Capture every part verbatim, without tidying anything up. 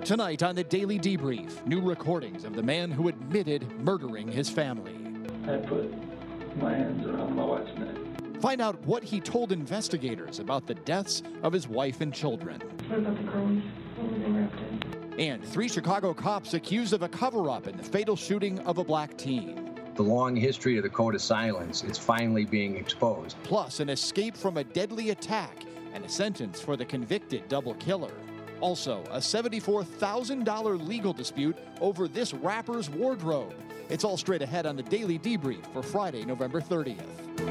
Tonight on the Daily Debrief, new recordings of the man who admitted murdering his family. I put my hands around my wife's neck. Find out what he told investigators about the deaths of his wife and children. What about the girls? What were they wrapped in? And three Chicago cops accused of a cover-up in the fatal shooting of a black teen. The long history of the Code of Silence is finally being exposed. Plus, an escape from a deadly attack and a sentence for the convicted double killer. Also, a seventy-four thousand dollars legal dispute over this rapper's wardrobe. It's all straight ahead on the Daily Debrief for Friday, November thirtieth.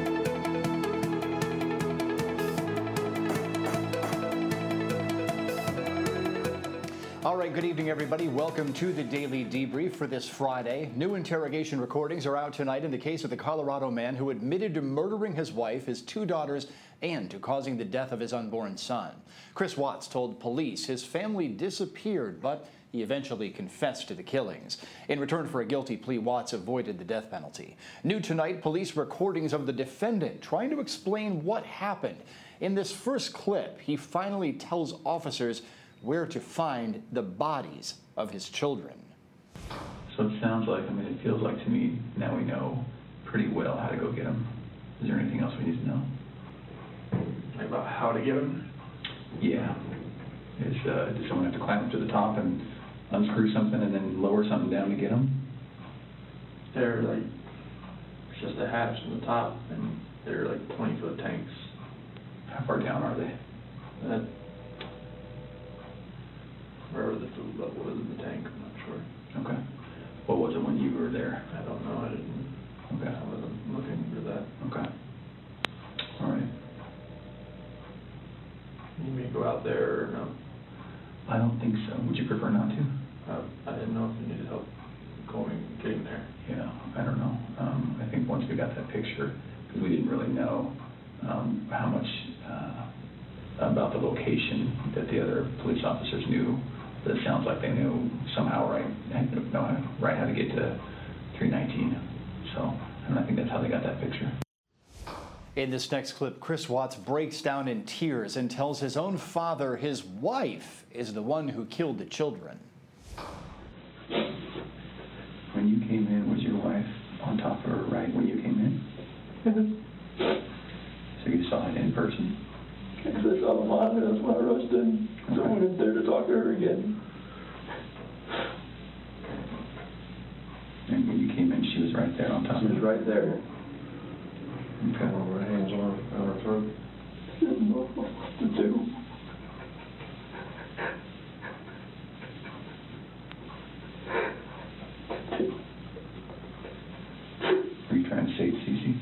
All right, good evening, everybody. Welcome to the Daily Debrief for this Friday. New interrogation recordings are out tonight in the case of the Colorado man who admitted to murdering his wife, his two daughters, and to causing the death of his unborn son. Chris Watts told police his family disappeared, but he eventually confessed to the killings. In return for a guilty plea, Watts avoided the death penalty. New tonight, police recordings of the defendant trying to explain what happened. In this first clip, he finally tells officers where to find the bodies of his children. So it sounds like, I mean, it feels like to me, now we know pretty well how to go get them. Is there anything else we need to know? About how to get them? Yeah. Is, uh, does someone have to climb up to the top and unscrew something and then lower something down to get them? They're like, it's just a hatch on the top, and they're like twenty foot tanks. How far down are they? Uh, wherever the food level is in the tank, I'm not sure. Okay. What was it when you were there? I don't know. I didn't. Okay. I wasn't looking for that. Okay. All right. You may go out there or no? I don't think so. Would you prefer not to? Uh, I didn't know if you needed help going, getting there. Yeah, I don't know. Um, I think once we got that picture, because we didn't really know um, how much uh, about the location that the other police officers knew. But it sounds like they knew somehow right, know right how to get to three nineteen. So, and I think that's how they got that picture. In this next clip, Chris Watts breaks down in tears and tells his own father his wife is the one who killed the children. When you came in, was your wife on top of her right when you came in? So you saw it in person? Because I saw the monitor, that's why I rushed in. So I went in there to talk to her again. And when you came in, she was right there on top of her? She was right there. Okay. Her hands on her, on her throat. She didn't know what to do. Are you trying to save Cece?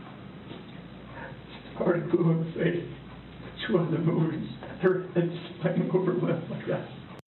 Hard to glue in the face. She wasn't moving. Her head spinning over left like that.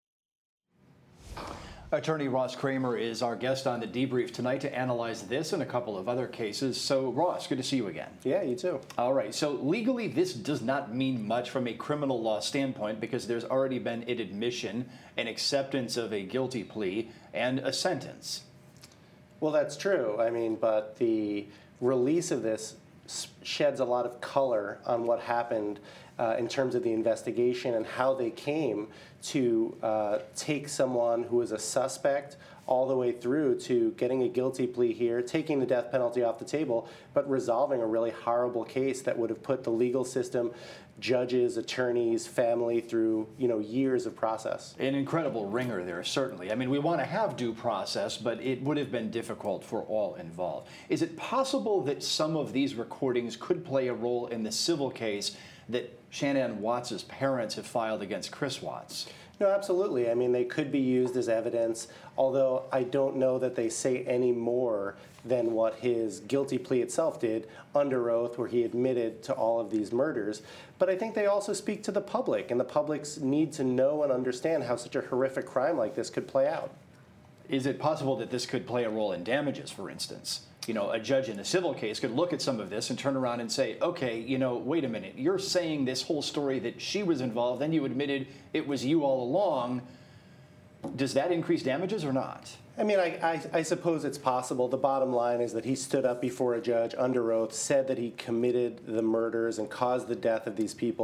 Attorney Ross Kramer is our guest on the Debrief tonight to analyze this and a couple of other cases. So, Ross, good to see you again. Yeah, you too. All right. So, legally, this does not mean much from a criminal law standpoint because there's already been an admission, an acceptance of a guilty plea, and a sentence. Well, that's true. I mean, but the release of this sheds a lot of color on what happened uh, in terms of the investigation and how they came to uh, take someone who was a suspect all the way through to getting a guilty plea here, taking the death penalty off the table, but resolving a really horrible case that would have put the legal system, judges, attorneys, family through, you know, years of process. An incredible ringer there, certainly. I mean, we want to have due process, but it would have been difficult for all involved. Is it possible that some of these recordings could play a role in the civil case that Shanann Watts' parents have filed against Chris Watts? No, absolutely. I mean, they could be used as evidence, although I don't know that they say any more than what his guilty plea itself did under oath, where he admitted to all of these murders. But I think they also speak to the public, and the public's need to know and understand how such a horrific crime like this could play out. Is it possible that this could play a role in damages, for instance? You know, a judge in a civil case could look at some of this and turn around and say, okay, you know, wait a minute, you're saying this whole story that she was involved, then you admitted it was you all along. Does that increase damages or not? I mean, I, I, I suppose it's possible. The bottom line is that he stood up before a judge under oath, said that he committed the murders and caused the death of these people.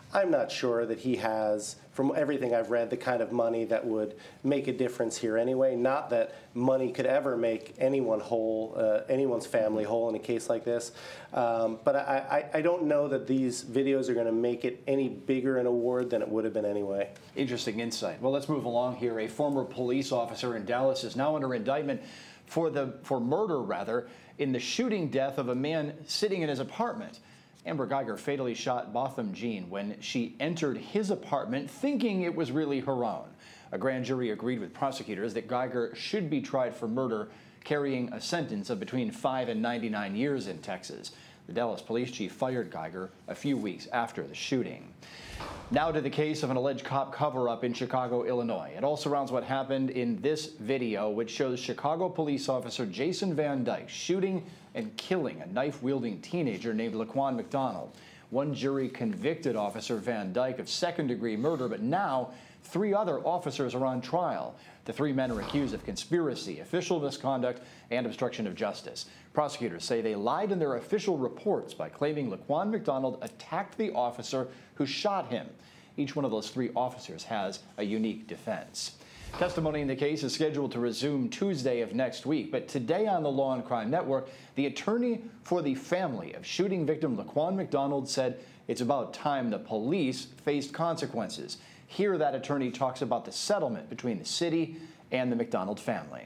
I'm not sure that he has, from everything I've read, the kind of money that would make a difference here anyway. Not that money could ever make anyone whole, uh, anyone's family whole in a case like this. Um, but I, I, I don't know that these videos are going to make it any bigger an award than it would have been anyway. Interesting insight. Well, let's move along here. A former police officer in Dallas is now under indictment for the for murder, rather, in the shooting death of a man sitting in his apartment. Amber Geiger fatally shot Botham Jean when she entered his apartment thinking it was really her own. A grand jury agreed with prosecutors that Geiger should be tried for murder, carrying a sentence of between five and ninety-nine years in Texas. The Dallas police chief fired Geiger a few weeks after the shooting. Now to the case of an alleged cop cover-up in Chicago, Illinois. It all surrounds what happened in this video, which shows Chicago police officer Jason Van Dyke shooting and killing a knife-wielding teenager named Laquan McDonald. One jury convicted Officer Van Dyke of second-degree murder, but now three other officers are on trial. The three men are accused of conspiracy, official misconduct, and obstruction of justice. Prosecutors say they lied in their official reports by claiming Laquan McDonald attacked the officer who shot him. Each one of those three officers has a unique defense. Testimony in the case is scheduled to resume Tuesday of next week, but today on the Law and Crime Network, the attorney for the family of shooting victim Laquan McDonald said it's about time the police faced consequences. Here, that attorney talks about the settlement between the city and the McDonald family.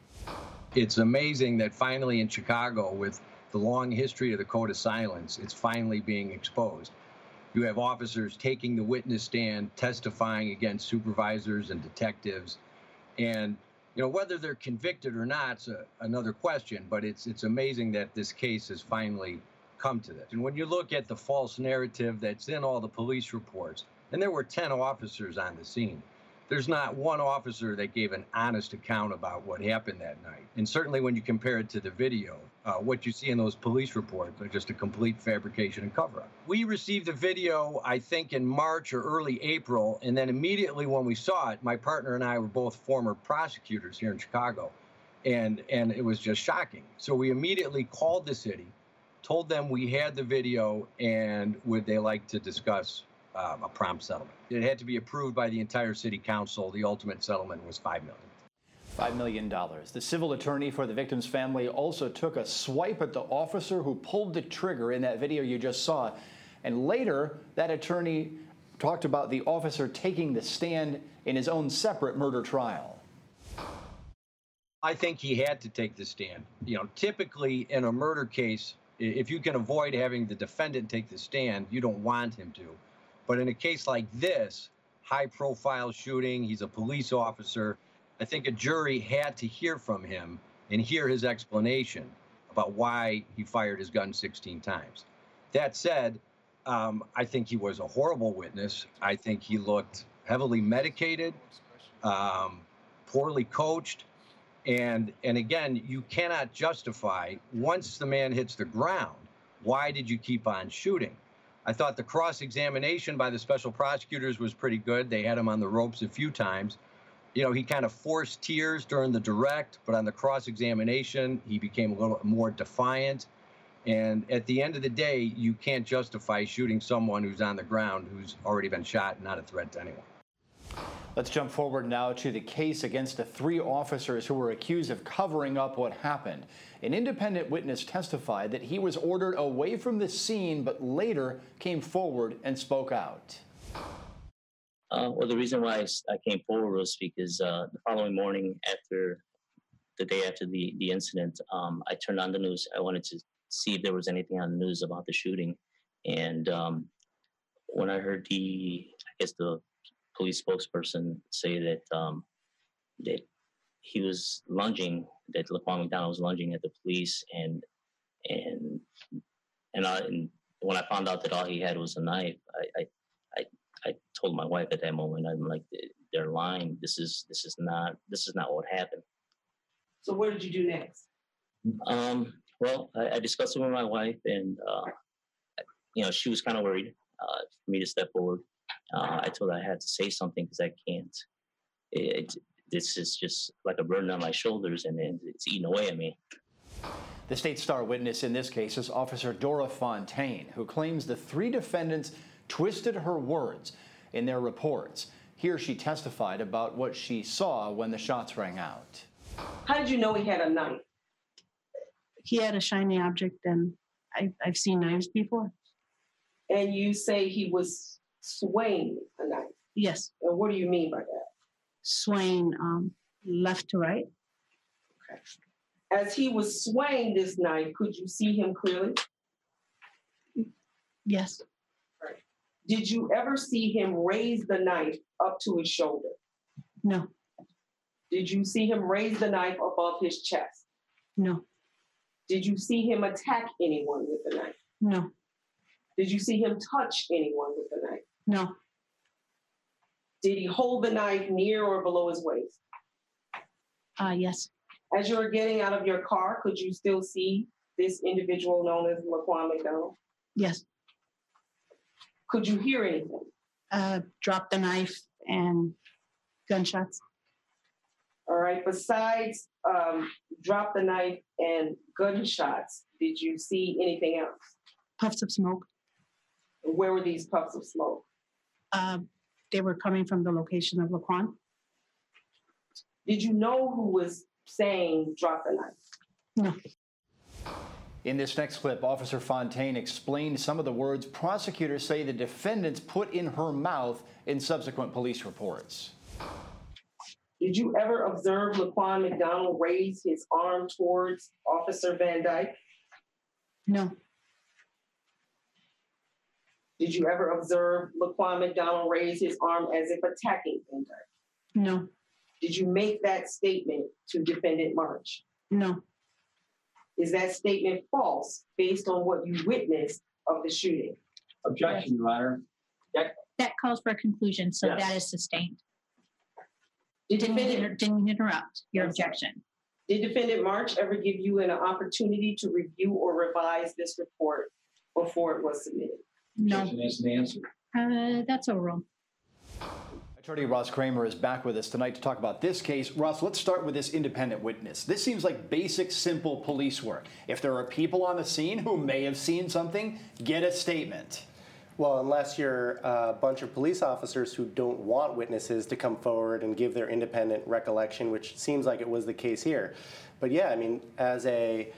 It's amazing that finally in Chicago, with the long history of the Code of Silence, it's finally being exposed. You have officers taking the witness stand, testifying against supervisors and detectives. And, you know, whether they're convicted or not is a, another question, but it's it's amazing that this case has finally come to this. And when you look at the false narrative that's in all the police reports, and there were ten officers on the scene, there's not one officer that gave an honest account about what happened that night. And certainly when you compare it to the video, uh, what you see in those police reports are just a complete fabrication and cover-up. We received the video, I think, in March or early April, and then immediately when we saw it, my partner and I were both former prosecutors here in Chicago, and, and it was just shocking. So we immediately called the city, told them we had the video, and would they like to discuss Um, a prompt settlement. It had to be approved by the entire city council. The ultimate settlement was five million dollars. five million dollars. The civil attorney for the victim's family also took a swipe at the officer who pulled the trigger in that video you just saw. And later, that attorney talked about the officer taking the stand in his own separate murder trial. I think he had to take the stand. You know, typically in a murder case, if you can avoid having the defendant take the stand, you don't want him to. But in a case like this, high-profile shooting, he's a police officer, I think a jury had to hear from him and hear his explanation about why he fired his gun sixteen times. That said, um, I think he was a horrible witness. I think he looked heavily medicated, um, poorly coached, and, and again, you cannot justify, once the man hits the ground, why did you keep on shooting? I thought the cross-examination by the special prosecutors was pretty good. They had him on the ropes a few times. You know, he kind of forced tears during the direct, but on the cross-examination, he became a little more defiant. And at the end of the day, you can't justify shooting someone who's on the ground, who's already been shot and not a threat to anyone. Let's jump forward now to the case against the three officers who were accused of covering up what happened. An independent witness testified that he was ordered away from the scene, but later came forward and spoke out. Uh, well, the reason why I, I came forward was because uh, the following morning, after the day after the, the incident, um, I turned on the news. I wanted to see if there was anything on the news about the shooting. And um, when I heard the, I guess the police spokesperson say that um, that he was lunging, that Laquan McDonald was lunging at the police, and and and, I, and when I found out that all he had was a knife, I, I I I told my wife at that moment, I'm like, they're lying. This is this is not this is not what happened. So what did you do next? Um, well, I, I discussed it with my wife, and uh, you know, she was kind of worried uh, for me to step forward. Uh, I told her I had to say something because I can't. It, it, this is just like a burden on my shoulders, and, and it's eating away at me. The state star witness in this case is Officer Dora Fontaine, who claims the three defendants twisted her words in their reports. Here she testified about what she saw when the shots rang out. How did you know he had a knife? He had a shiny object, and I, I've seen knives before. And you say he was swaying a knife. Yes, And what do you mean by that? swaying um, left to right. As he was swaying this knife, could you see him clearly? Yes, Did you ever see him raise the knife up to his shoulder? no, Did you see him raise the knife above his chest? no, Did you see him attack anyone with the knife? no, Did you see him touch anyone with the knife? no, Did he hold the knife near or below his waist? uh, yes, As you were getting out of your car, could you still see this individual known as Laquan McDonald? yes. Could you hear anything? Uh, dropped the knife and gunshots. All right, besides um, drop the knife and gunshots, did you see anything else? Puffs of smoke. Where were these puffs of smoke? Uh, they were coming from the location of Laquan. Did you know who was saying drop the knife? No. In this next clip, Officer Fontaine explained some of the words prosecutors say the defendants put in her mouth in subsequent police reports. Did you ever observe Laquan McDonald raise his arm towards Officer Van Dyke? No, Did you ever observe Laquan McDonald raise his arm as if attacking Van Dyke? no, Did you make that statement to Defendant March? no, Is that statement false based on what you witnessed of the shooting? Objection, Your Honor. That calls for a conclusion, so Yes. that is sustained. Did Didn't, defendant, inter- didn't interrupt your I'm sorry. objection. did Defendant March ever give you an opportunity to review or revise this report before it was submitted? No, Objection is the answer. uh, that's overruled. Attorney Ross Kramer is back with us tonight to talk about this case. Ross, let's start with this independent witness. This seems like basic, simple police work. If there are people on the scene who may have seen something, get a statement. Well, unless you're a bunch of police officers who don't want witnesses to come forward and give their independent recollection, which seems like it was the case here. But yeah, I mean, as a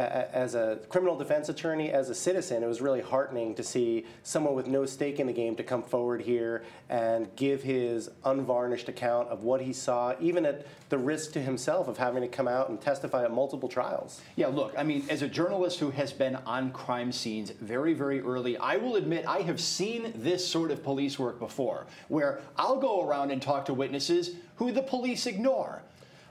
as a criminal defense attorney, as a citizen, it was really heartening to see someone with no stake in the game to come forward here and give his unvarnished account of what he saw, even at the risk to himself of having to come out and testify at multiple trials. Yeah, look, I mean, as a journalist who has been on crime scenes very, very early, I will admit I have seen this sort of police work before, where I'll go around and talk to witnesses who the police ignore.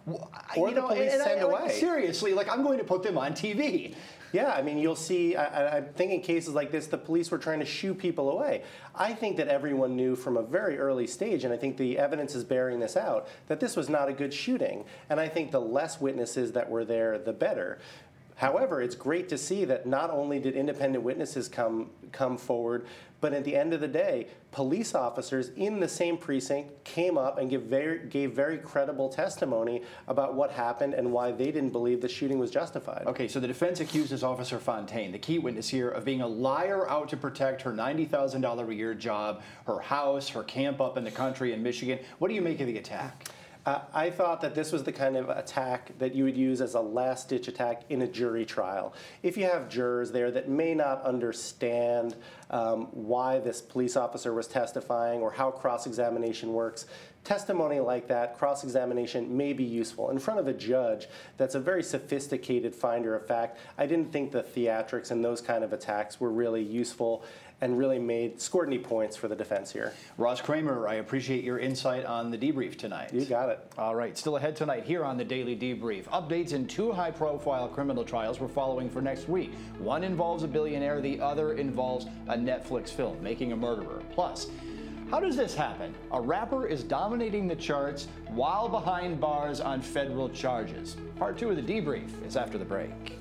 Or You the know, police and I- send like, away. Seriously, like I'm going to put them on T V. Yeah, I mean, you'll see, I, I- I think in cases like this, the police were trying to shoo people away. I think that everyone knew from a very early stage, and I think the evidence is bearing this out, that this was not a good shooting. And I think the less witnesses that were there, the better. However, it's great to see that not only did independent witnesses come come forward, but at the end of the day, police officers in the same precinct came up and give very, gave very credible testimony about what happened and why they didn't believe the shooting was justified. Okay, so the defense accuses Officer Fontaine, the key witness here, of being a liar out to protect her ninety thousand dollars a year job, her house, her camp up in the country in Michigan. What do you make of the attack? Uh, I thought that this was the kind of attack that you would use as a last-ditch attack in a jury trial. If you have jurors there that may not understand um, why this police officer was testifying or how cross-examination works, testimony like that, cross-examination, may be useful. In front of a judge that's a very sophisticated finder of fact, I didn't think the theatrics and those kind of attacks were really useful and really made scored any points for the defense here. Ross Kramer, I appreciate your insight on the debrief tonight. You got it. All right, still ahead tonight here on the Daily Debrief. Updates in two high-profile criminal trials we're following for next week. One involves a billionaire, the other involves a Netflix film, Making a Murderer. Plus, how does this happen? A rapper is dominating the charts while behind bars on federal charges. Part two of the Debrief is after the break.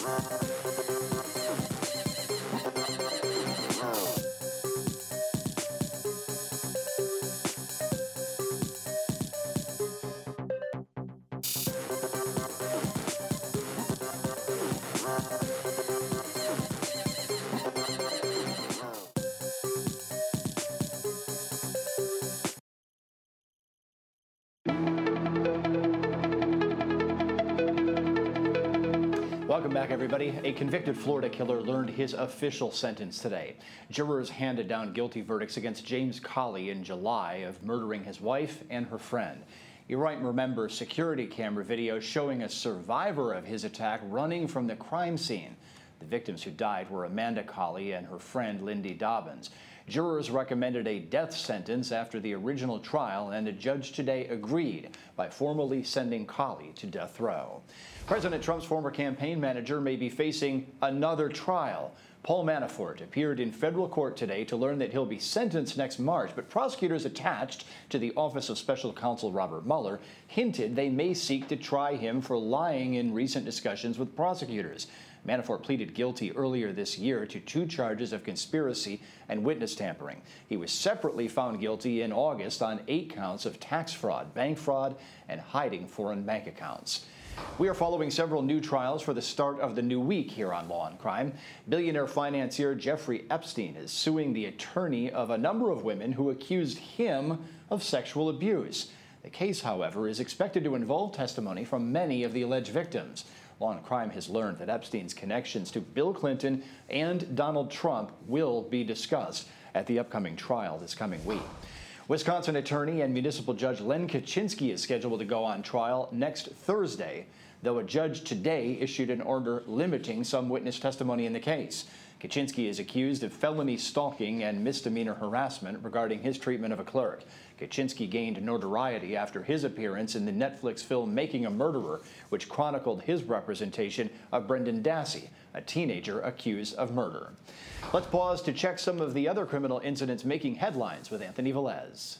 Welcome back, everybody. A convicted Florida killer learned his official sentence today. Jurors handed down guilty verdicts against James Colley in July of murdering his wife and her friend. You might remember security camera video showing a survivor of his attack running from the crime scene. The victims who died were Amanda Colley and her friend Lindy Dobbins. Jurors recommended a death sentence after the original trial, and a judge today agreed by formally sending Colley to death row. President Trump's former campaign manager may be facing another trial. Paul Manafort appeared in federal court today to learn that he'll be sentenced next March, but prosecutors attached to the Office of Special Counsel Robert Mueller hinted they may seek to try him for lying in recent discussions with prosecutors. Manafort pleaded guilty earlier this year to two charges of conspiracy and witness tampering. He was separately found guilty in August on eight counts of tax fraud, bank fraud, and hiding foreign bank accounts. We are following several new trials for the start of the new week here on Law and Crime. Billionaire financier Jeffrey Epstein is suing the attorney of a number of women who accused him of sexual abuse. The case, however, is expected to involve testimony from many of the alleged victims. Law and Crime has learned that Epstein's connections to Bill Clinton and Donald Trump will be discussed at the upcoming trial this coming week. Wisconsin attorney and municipal judge Len Kaczynski is scheduled to go on trial next Thursday, though a judge today issued an order limiting some witness testimony in the case. Kaczynski is accused of felony stalking and misdemeanor harassment regarding his treatment of a clerk. Kaczynski gained notoriety after his appearance in the Netflix film Making a Murderer, which chronicled his representation of Brendan Dassey, a teenager accused of murder. Let's pause to check some of the other criminal incidents making headlines with Anthony Velez.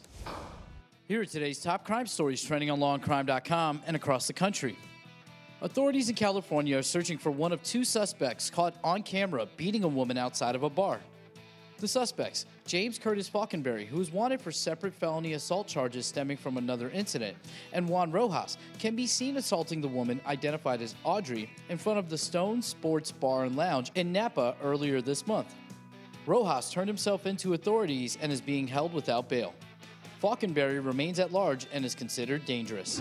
Here are today's top crime stories trending on law and crime dot com and across the country. Authorities in California are searching for one of two suspects caught on camera beating a woman outside of a bar. The suspects, James Curtis Falkenberry, who is wanted for separate felony assault charges stemming from another incident, and Juan Rojas, can be seen assaulting the woman identified as Audrey in front of the Stone Sports Bar and Lounge in Napa earlier this month. Rojas turned himself into authorities and is being held without bail. Falkenberry remains at large and is considered dangerous.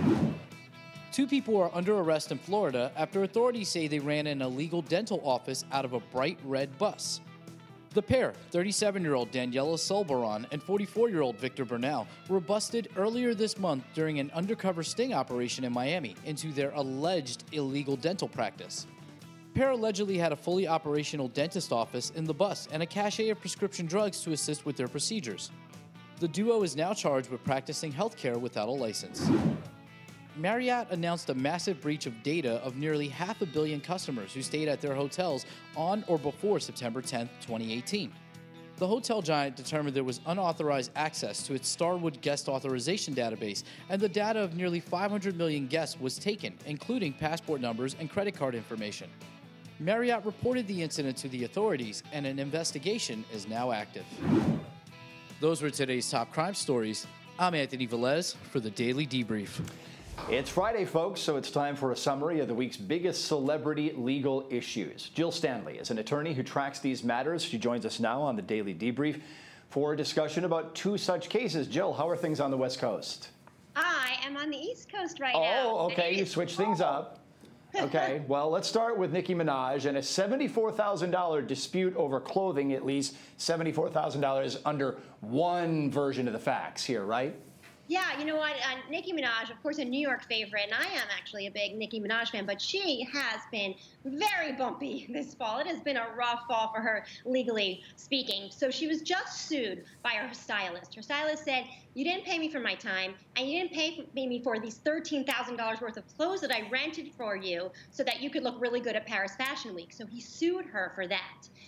Two people are under arrest in Florida after authorities say they ran an illegal dental office out of a bright red bus. The pair, thirty-seven-year-old Daniela Solbaron and forty-four-year-old Victor Bernal, were busted earlier this month during an undercover sting operation in Miami into their alleged illegal dental practice. The pair allegedly had a fully operational dentist office in the bus and a cache of prescription drugs to assist with their procedures. The duo is now charged with practicing healthcare without a license. Marriott announced a massive breach of data of nearly half a billion customers who stayed at their hotels on or before September tenth, twenty eighteen. The hotel giant determined there was unauthorized access to its Starwood guest authorization database, and the data of nearly five hundred million guests was taken, including passport numbers and credit card information. Marriott reported the incident to the authorities, and an investigation is now active. Those were today's top crime stories. I'm Anthony Velez for the Daily Debrief. It's Friday, folks, so it's time for a summary of the week's biggest celebrity legal issues. Jill Stanley is an attorney who tracks these matters. She joins us now on the Daily Debrief for a discussion about two such cases. Jill, how are things on the West Coast? I am on the East Coast right oh, now. Oh, okay, you switched things up. Okay, well, let's start with Nicki Minaj and a seventy-four thousand dollars dispute over clothing, at least seventy-four thousand dollars under one version of the facts here, right? Yeah, you know what? Uh, Nicki Minaj, of course, a New York favorite, and I am actually a big Nicki Minaj fan, but she has been very bumpy this fall. It has been a rough fall for her, legally speaking. So she was just sued by her stylist. Her stylist said, you didn't pay me for my time, and you didn't pay me for these thirteen thousand dollars worth of clothes that I rented for you so that you could look really good at Paris Fashion Week. So he sued her for that.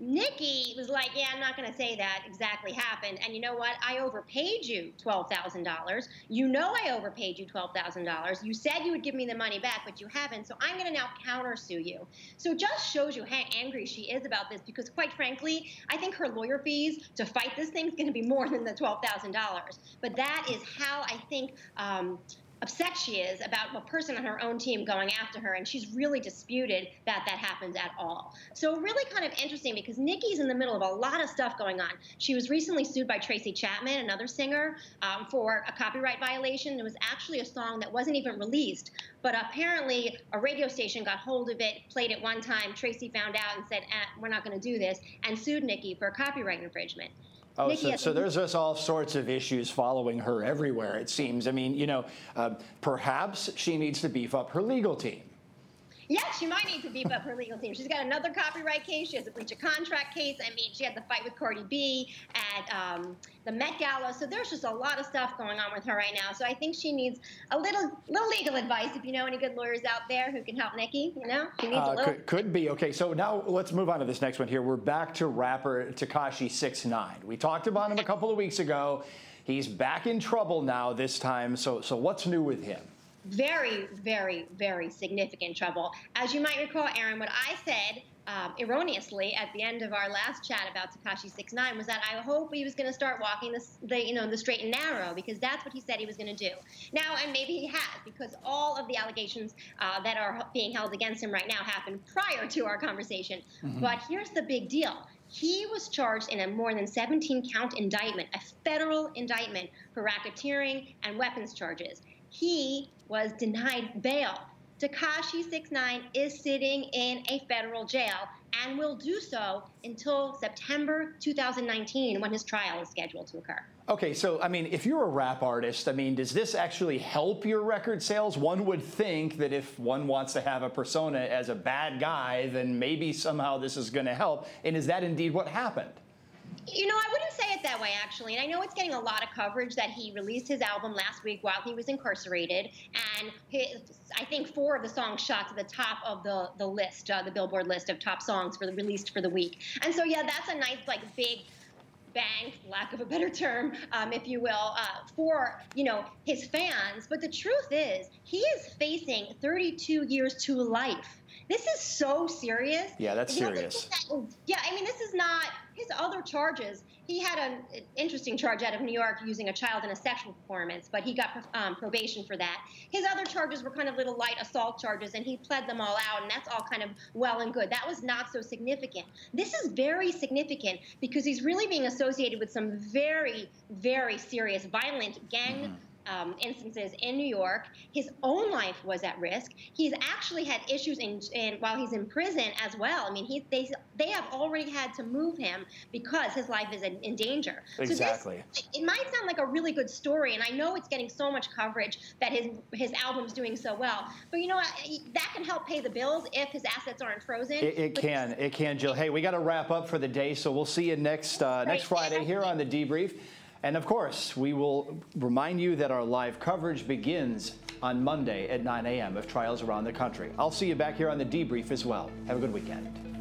Nikki was like, yeah, I'm not going to say that exactly happened. And you know what? I overpaid you twelve thousand dollars. You know I overpaid you twelve thousand dollars. You said you would give me the money back, but you haven't. So I'm going to now countersue you. So it just shows you how angry she is about this because, quite frankly, I think her lawyer fees to fight this thing is going to be more than the twelve thousand dollars. But that is how I think um, upset she is about a person on her own team going after her, and she's really disputed that that happens at all. So really kind of interesting because Nikki's in the middle of a lot of stuff going on. She was recently sued by Tracy Chapman, another singer, um, for a copyright violation. It was actually a song that wasn't even released, but apparently a radio station got hold of it, played it one time, Tracy found out and said, eh, we're not going to do this, and sued Nikki for copyright infringement. Oh, Nikki, so, so there's just all sorts of issues following her everywhere, it seems. I mean, you know, uh, perhaps she needs to beef up her legal team. Yeah, she might need to beef up her legal team. She's got another copyright case. She has a breach of contract case. I mean, she had the fight with Cardi B at um, the Met Gala. So there's just a lot of stuff going on with her right now. So I think she needs a little little legal advice. If you know any good lawyers out there who can help Nikki, you know, she needs Uh, a little. could, could be. Okay, so now let's move on to this next one here. We're back to rapper Tekashi six nine. We talked about him a couple of weeks ago. He's back in trouble now this time. So, so what's new with him? Very, very, very significant trouble. As you might recall, Aaron, what I said um, erroneously at the end of our last chat about Tekashi six nine was that I hope he was going to start walking the, the, you know, the straight and narrow because that's what he said he was going to do. Now, and maybe he has because all of the allegations uh, that are being held against him right now happened prior to our conversation. Mm-hmm. But here's the big deal. He was charged in a more than seventeen count indictment, a federal indictment for racketeering and weapons charges. He was denied bail. Tekashi six nine is sitting in a federal jail and will do so until September two thousand nineteen when his trial is scheduled to occur. Okay, so, I mean, if you're a rap artist, I mean, does this actually help your record sales? One would think that if one wants to have a persona as a bad guy, then maybe somehow this is going to help. And is that indeed what happened? You know, I wouldn't say it that way, actually. And I know it's getting a lot of coverage that he released his album last week while he was incarcerated. And his, I think four of the songs shot to the top of the, the list, uh, the Billboard list of top songs for the, released for the week. And so, yeah, that's a nice, like, big bang, lack of a better term, um, if you will, uh, for, you know, his fans. But the truth is, he is facing thirty-two years to life. This is so serious. Yeah, that's serious. That, yeah, I mean, this is not his other charges. He had an interesting charge out of New York using a child in a sexual performance, but he got um, probation for that. His other charges were kind of little light assault charges, and he pled them all out, and that's all kind of well and good. That was not so significant. This is very significant because he's really being associated with some very, very serious, violent gang mm-hmm. Um, instances in New York. His own life was at risk. He's actually had issues in, in while he's in prison as well. I mean, he, they they have already had to move him because his life is in, in danger. Exactly. So this, it might sound like a really good story, and I know it's getting so much coverage that his his album's doing so well. But you know what? That can help pay the bills if his assets aren't frozen. It, it can. It can, Jill. Hey, we got to wrap up for the day, so we'll see you next uh, next Friday here on the Debrief. And of course, we will remind you that our live coverage begins on Monday at nine a m if trials around the country. I'll see you back here on the Debrief as well. Have a good weekend.